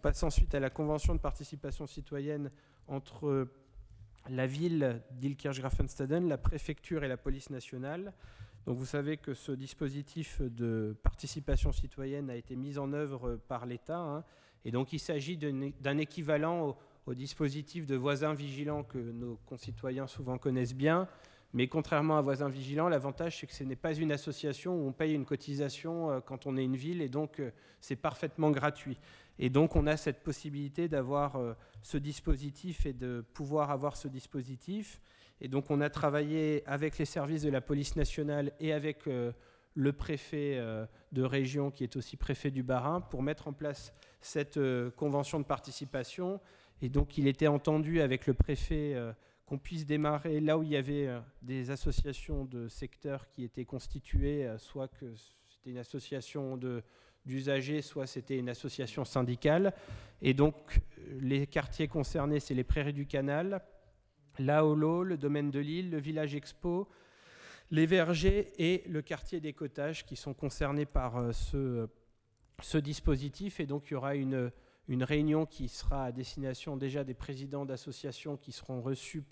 passe ensuite à la convention de participation citoyenne entre la ville d'Illkirch-Graffenstaden, la préfecture et la police nationale. Donc vous savez que ce dispositif de participation citoyenne a été mis en œuvre par l'État, hein, et donc il s'agit d'un équivalent au dispositif de voisins vigilants que nos concitoyens souvent connaissent bien. Mais contrairement à Voisins Vigilants, l'avantage, c'est que ce n'est pas une association où on paye une cotisation quand on est une ville, et donc c'est parfaitement gratuit. Et donc on a cette possibilité d'avoir ce dispositif et de pouvoir avoir ce dispositif. Et donc on a travaillé avec les services de la police nationale et avec le préfet de région, qui est aussi préfet du Bas-Rhin, pour mettre en place cette convention de participation. Et donc il était entendu avec le préfet qu'on puisse démarrer là où il y avait des associations de secteurs qui étaient constituées, soit que c'était une association d'usagers, soit c'était une association syndicale. Et donc, les quartiers concernés, c'est les Prairies du Canal, la Holo, le domaine de l'Île, le village Expo, les Vergers et le quartier des Cottages qui sont concernés par ce dispositif. Et donc, il y aura une réunion qui sera à destination déjà des présidents d'associations qui seront reçus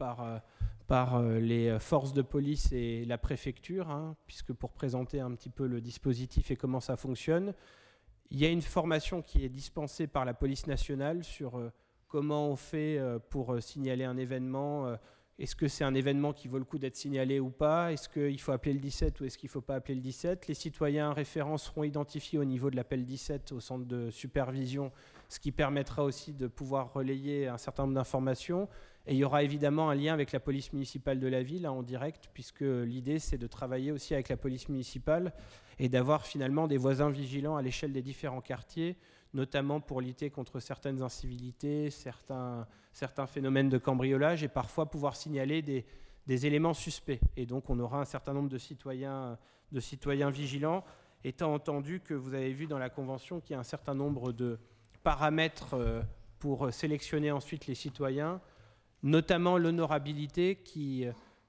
par les forces de police et la préfecture, hein, puisque pour présenter un petit peu le dispositif et comment ça fonctionne, il y a une formation qui est dispensée par la police nationale sur comment on fait pour signaler un événement. Est-ce que c'est un événement qui vaut le coup d'être signalé ou pas? Est-ce qu'il faut appeler le 17 ou est-ce qu'il ne faut pas appeler le 17? Les citoyens référents seront identifiés au niveau de l'appel 17 au centre de supervision, ce qui permettra aussi de pouvoir relayer un certain nombre d'informations. Et il y aura évidemment un lien avec la police municipale de la ville, hein, en direct, puisque l'idée, c'est de travailler aussi avec la police municipale et d'avoir finalement des voisins vigilants à l'échelle des différents quartiers, notamment pour lutter contre certaines incivilités, certains phénomènes de cambriolage, et parfois pouvoir signaler des éléments suspects. Et donc on aura un certain nombre de citoyens vigilants, étant entendu que vous avez vu dans la Convention qu'il y a un certain nombre de paramètres pour sélectionner ensuite les citoyens, notamment l'honorabilité qui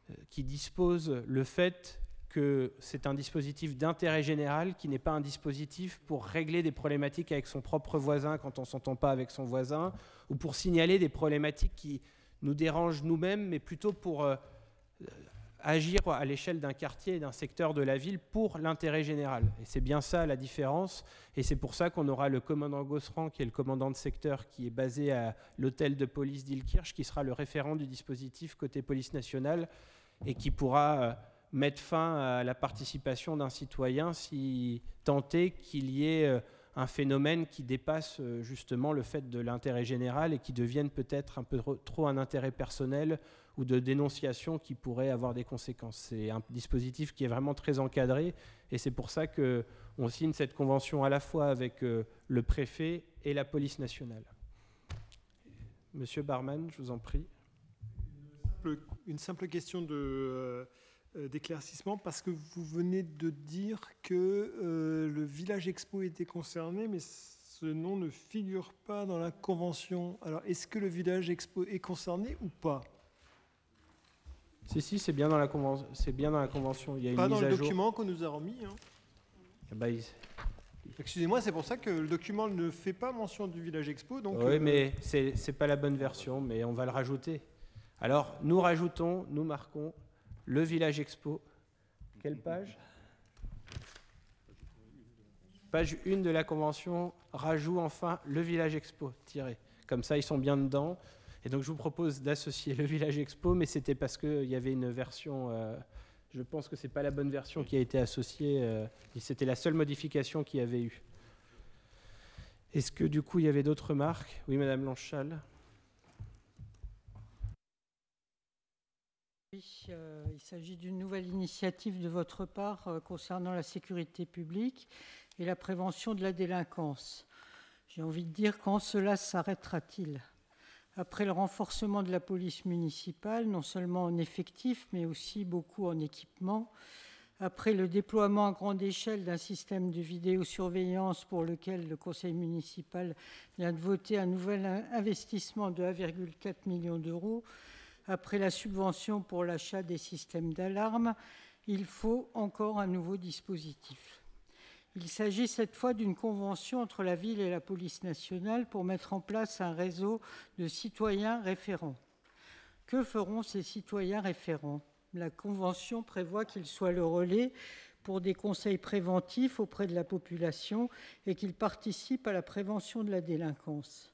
dispose le fait que c'est un dispositif d'intérêt général qui n'est pas un dispositif pour régler des problématiques avec son propre voisin quand on ne s'entend pas avec son voisin, ou pour signaler des problématiques qui nous dérangent nous-mêmes, mais plutôt pour agir à l'échelle d'un quartier et d'un secteur de la ville pour l'intérêt général. Et c'est bien ça la différence, et c'est pour ça qu'on aura le commandant Gosserand, qui est le commandant de secteur, qui est basé à l'hôtel de police d'Illkirch, qui sera le référent du dispositif côté police nationale, et qui pourra mettre fin à la participation d'un citoyen si tant est qu'il y ait un phénomène qui dépasse justement le fait de l'intérêt général et qui devienne peut-être un peu trop un intérêt personnel ou de dénonciation qui pourrait avoir des conséquences. C'est un dispositif qui est vraiment très encadré, et c'est pour ça qu'on signe cette convention à la fois avec le préfet et la police nationale. Monsieur Barman, je vous en prie. Une simple question d'éclaircissement, parce que vous venez de dire que le village Expo était concerné, mais ce nom ne figure pas dans la convention. Alors, est-ce que le village Expo est concerné ou pas? Si, c'est bien dans la convention. C'est bien dans la convention. Il y a pas une dans mise le à jour. document qu'on nous a remis. Hein. Excusez-moi, c'est pour ça que le document ne fait pas mention du village Expo. Donc, oui, mais c'est pas la bonne version, mais on va le rajouter. Alors, nous marquons le village Expo. Quelle page? Page 1 de la convention, rajoute enfin le village Expo, tiré. Comme ça, ils sont bien dedans. Et donc, je vous propose d'associer le village Expo, mais c'était parce qu'il y avait une version... je pense que ce n'est pas la bonne version qui a été associée. Et c'était la seule modification qu'il y avait eu. Est-ce que, du coup, il y avait d'autres remarques? Oui, Madame Lanchal. Oui, il s'agit d'une nouvelle initiative de votre part concernant la sécurité publique et la prévention de la délinquance. J'ai envie de dire, quand cela s'arrêtera-t-il? Après le renforcement de la police municipale, non seulement en effectifs, mais aussi beaucoup en équipement, après le déploiement à grande échelle d'un système de vidéosurveillance pour lequel le conseil municipal vient de voter un nouvel investissement de 1,4 million d'euros, après la subvention pour l'achat des systèmes d'alarme, il faut encore un nouveau dispositif. Il s'agit cette fois d'une convention entre la ville et la police nationale pour mettre en place un réseau de citoyens référents. Que feront ces citoyens référents ? La convention prévoit qu'ils soient le relais pour des conseils préventifs auprès de la population et qu'ils participent à la prévention de la délinquance.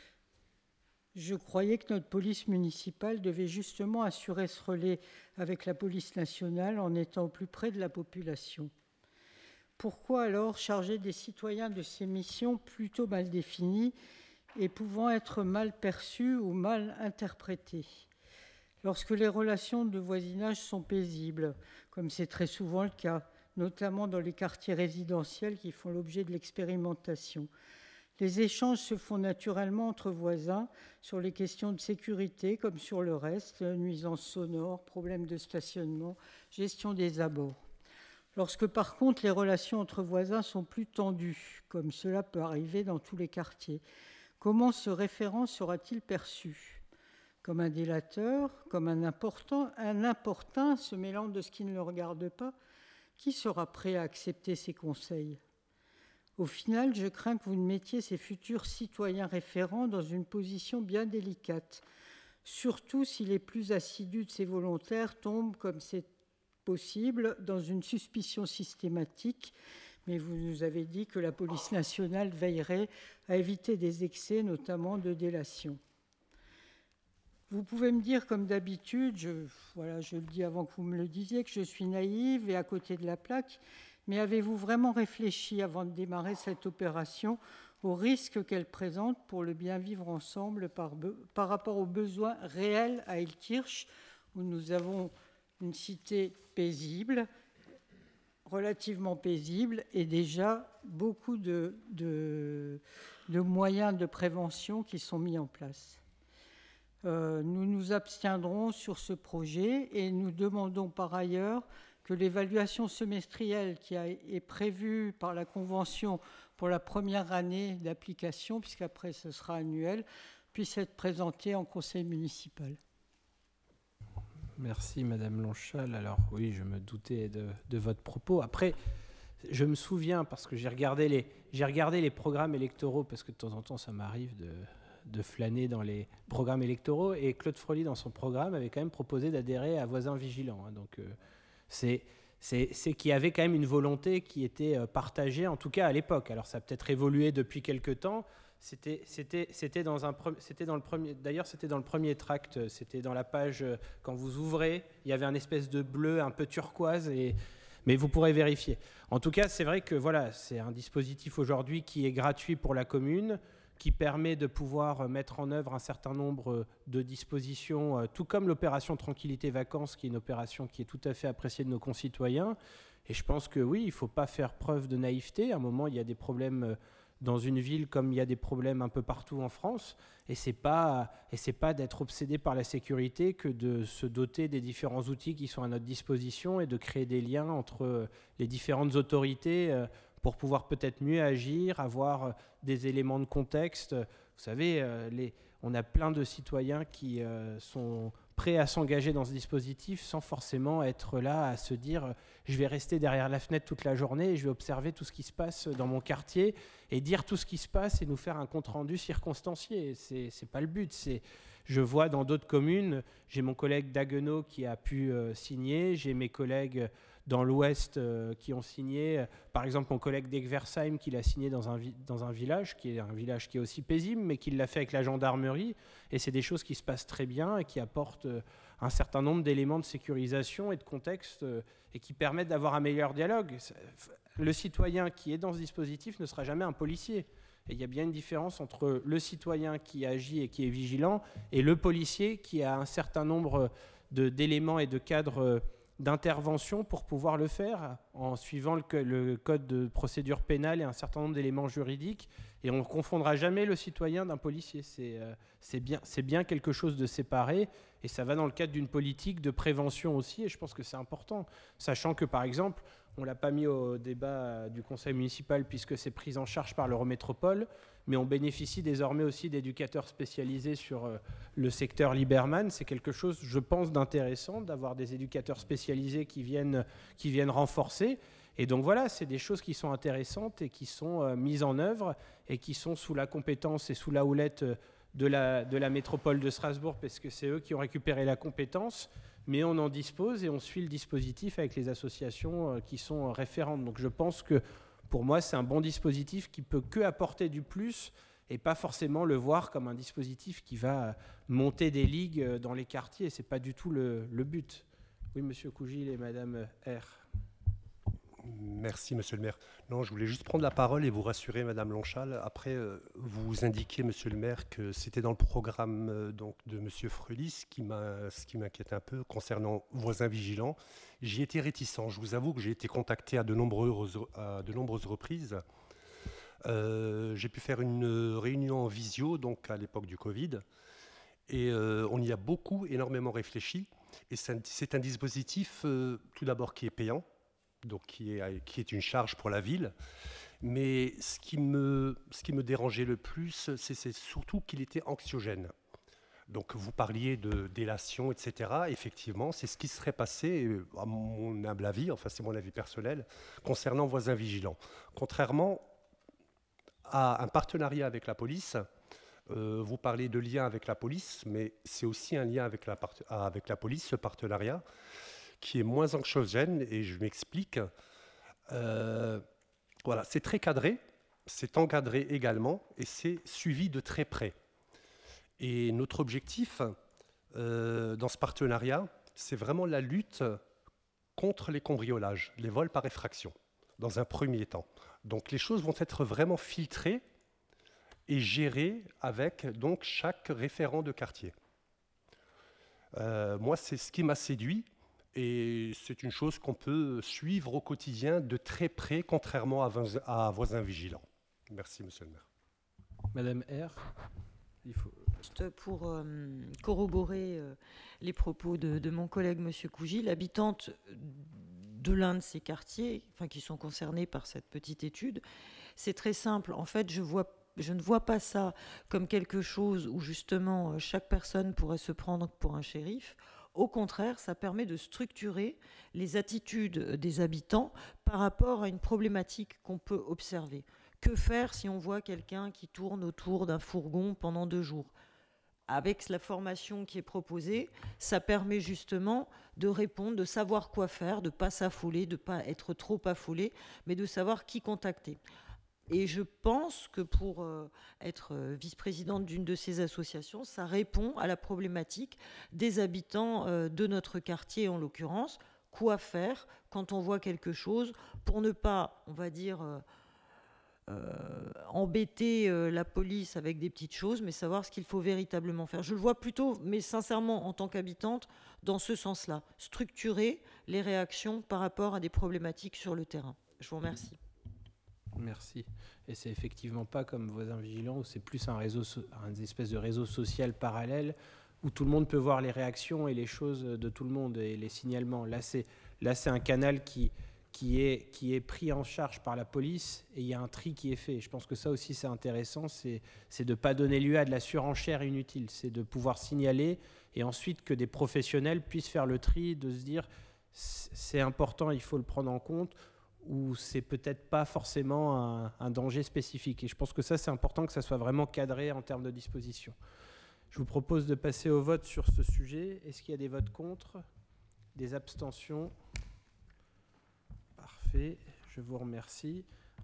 Je croyais que notre police municipale devait justement assurer ce relais avec la police nationale en étant au plus près de la population. Pourquoi alors charger des citoyens de ces missions plutôt mal définies et pouvant être mal perçues ou mal interprétées ? Lorsque les relations de voisinage sont paisibles, comme c'est très souvent le cas, notamment dans les quartiers résidentiels qui font l'objet de l'expérimentation, les échanges se font naturellement entre voisins sur les questions de sécurité comme sur le reste, nuisances sonores, problèmes de stationnement, gestion des abords. Lorsque par contre les relations entre voisins sont plus tendues, comme cela peut arriver dans tous les quartiers, comment ce référent sera-t-il perçu ? Comme un délateur, comme un importun se mêlant de ce qui ne le regarde pas? Qui sera prêt à accepter ces conseils ? Au final, je crains que vous ne mettiez ces futurs citoyens référents dans une position bien délicate, surtout si les plus assidus de ces volontaires tombent, comme c'est possible, dans une suspicion systématique. Mais vous nous avez dit que la police nationale veillerait à éviter des excès, notamment de délation. Vous pouvez me dire, comme d'habitude, je le dis avant que vous me le disiez, que je suis naïve et à côté de la plaque, mais avez-vous vraiment réfléchi avant de démarrer cette opération aux risques qu'elle présente pour le bien vivre ensemble par rapport aux besoins réels à Illkirch, où nous avons une cité paisible, relativement paisible, et déjà beaucoup de moyens de prévention qui sont mis en place. Nous nous abstiendrons sur ce projet et nous demandons par ailleurs que l'évaluation semestrielle qui est prévue par la Convention pour la première année d'application, puisqu'après ce sera annuel, puisse être présentée en conseil municipal. Merci Madame Lonchal. Alors oui, je me doutais de votre propos. Après, je me souviens, parce que j'ai regardé les programmes électoraux, parce que de temps en temps ça m'arrive de flâner dans les programmes électoraux, et Claude Frolly dans son programme avait quand même proposé d'adhérer à Voisins Vigilants. Donc c'est qu'il y avait quand même une volonté qui était partagée, en tout cas à l'époque. Alors ça a peut-être évolué depuis quelque temps. C'était dans le premier. D'ailleurs, c'était dans le premier tract. C'était dans la page quand vous ouvrez. Il y avait un espèce de bleu un peu turquoise. Mais vous pourrez vérifier. En tout cas, c'est vrai que voilà, c'est un dispositif aujourd'hui qui est gratuit pour la commune, qui permet de pouvoir mettre en œuvre un certain nombre de dispositions, tout comme l'opération Tranquillité Vacances, qui est une opération qui est tout à fait appréciée de nos concitoyens. Et je pense que oui, il ne faut pas faire preuve de naïveté. À un moment, il y a des problèmes dans une ville comme il y a des problèmes un peu partout en France. Et c'est pas d'être obsédé par la sécurité que de se doter des différents outils qui sont à notre disposition et de créer des liens entre les différentes autorités pour pouvoir peut-être mieux agir, avoir des éléments de contexte. Vous savez, on a plein de citoyens qui sont prêts à s'engager dans ce dispositif sans forcément être là à se dire je vais rester derrière la fenêtre toute la journée et je vais observer tout ce qui se passe dans mon quartier et dire tout ce qui se passe et nous faire un compte-rendu circonstancié. C'est pas le but. Je vois dans d'autres communes, j'ai mon collègue d'Haguenau qui a pu signer, j'ai mes collègues dans l'Ouest qui ont signé, par exemple mon collègue d'Egversheim qui l'a signé dans un village qui est aussi paisible, mais qui l'a fait avec la gendarmerie, et c'est des choses qui se passent très bien et qui apportent un certain nombre d'éléments de sécurisation et de contexte et qui permettent d'avoir un meilleur dialogue. Le citoyen qui est dans ce dispositif ne sera jamais un policier. Et il y a bien une différence entre le citoyen qui agit et qui est vigilant et le policier qui a un certain nombre d'éléments et de cadres d'intervention pour pouvoir le faire en suivant le code de procédure pénale et un certain nombre d'éléments juridiques. Et on ne confondra jamais le citoyen d'un policier. C'est bien quelque chose de séparé et ça va dans le cadre d'une politique de prévention aussi, et je pense que c'est important. Sachant que, par exemple, on ne l'a pas mis au débat du conseil municipal puisque c'est pris en charge par l'Eurométropole, mais on bénéficie désormais aussi d'éducateurs spécialisés sur le secteur Liberman. C'est quelque chose, je pense, d'intéressant d'avoir des éducateurs spécialisés qui viennent renforcer. Et donc voilà, c'est des choses qui sont intéressantes et qui sont mises en œuvre et qui sont sous la compétence et sous la houlette de la métropole de Strasbourg, parce que c'est eux qui ont récupéré la compétence, mais on en dispose et on suit le dispositif avec les associations qui sont référentes. Donc je pense que pour moi, c'est un bon dispositif qui peut que apporter du plus et pas forcément le voir comme un dispositif qui va monter des ligues dans les quartiers. Ce n'est pas du tout le but. Oui, Monsieur Cougil et Madame R. Merci, Monsieur le maire. Non, je voulais juste prendre la parole et vous rassurer, Madame Lonchal. Après, vous indiquiez, Monsieur le maire, que c'était dans le programme donc, de Monsieur Frulis, ce qui m'inquiète un peu concernant voisins vigilants. J'y étais réticent. Je vous avoue que j'ai été contacté à de nombreuses reprises. J'ai pu faire une réunion en visio, donc à l'époque du Covid, et on y a énormément réfléchi. Et c'est un dispositif, tout d'abord, qui est payant, donc qui est une charge pour la ville. Mais ce qui me dérangeait le plus, c'est surtout qu'il était anxiogène. Donc vous parliez de délation, etc. Effectivement, c'est ce qui serait passé, à mon humble avis, enfin c'est mon avis personnel, concernant voisins vigilants. Contrairement à un partenariat avec la police, vous parlez de lien avec la police, mais c'est aussi un lien avec la police, ce partenariat, qui est moins anxiogène, et je m'explique. Voilà, c'est très cadré, c'est encadré également, et c'est suivi de très près. Et notre objectif dans ce partenariat, c'est vraiment la lutte contre les cambriolages, les vols par effraction, dans un premier temps. Donc les choses vont être vraiment filtrées et gérées avec donc, chaque référent de quartier. Moi, c'est ce qui m'a séduit. Et c'est une chose qu'on peut suivre au quotidien de très près, contrairement à voisins vigilants. Merci, Monsieur le maire. Madame R. Juste pour corroborer les propos de mon collègue Monsieur Cougil, l'habitante de l'un de ces quartiers, enfin, qui sont concernés par cette petite étude, c'est très simple. En fait, je ne vois pas ça comme quelque chose où justement chaque personne pourrait se prendre pour un shérif. Au contraire, ça permet de structurer les attitudes des habitants par rapport à une problématique qu'on peut observer. Que faire si on voit quelqu'un qui tourne autour d'un fourgon pendant 2 jours ? Avec la formation qui est proposée, ça permet justement de répondre, de savoir quoi faire, de ne pas s'affoler, de ne pas être trop affolé, mais de savoir qui contacter. Et je pense que pour être vice-présidente d'une de ces associations, ça répond à la problématique des habitants de notre quartier, en l'occurrence. Quoi faire quand on voit quelque chose pour ne pas, on va dire, embêter la police avec des petites choses, mais savoir ce qu'il faut véritablement faire. Je le vois plutôt, mais sincèrement, en tant qu'habitante, dans ce sens-là. Structurer les réactions par rapport à des problématiques sur le terrain. Je vous remercie. Merci. Et c'est effectivement pas comme voisins vigilants, où c'est plus un espèce de réseau social parallèle où tout le monde peut voir les réactions et les choses de tout le monde et les signalements. Là, c'est un canal qui est pris en charge par la police et il y a un tri qui est fait. Je pense que ça aussi, c'est intéressant, c'est de ne pas donner lieu à de la surenchère inutile. C'est de pouvoir signaler et ensuite que des professionnels puissent faire le tri, de se dire c'est important, il faut le prendre en compte, ou c'est peut-être pas forcément un danger spécifique. Et je pense que ça, c'est important que ça soit vraiment cadré en termes de disposition. Je vous propose de passer au vote sur ce sujet. Est-ce qu'il y a des votes contre ? Des abstentions ? Parfait, je vous remercie.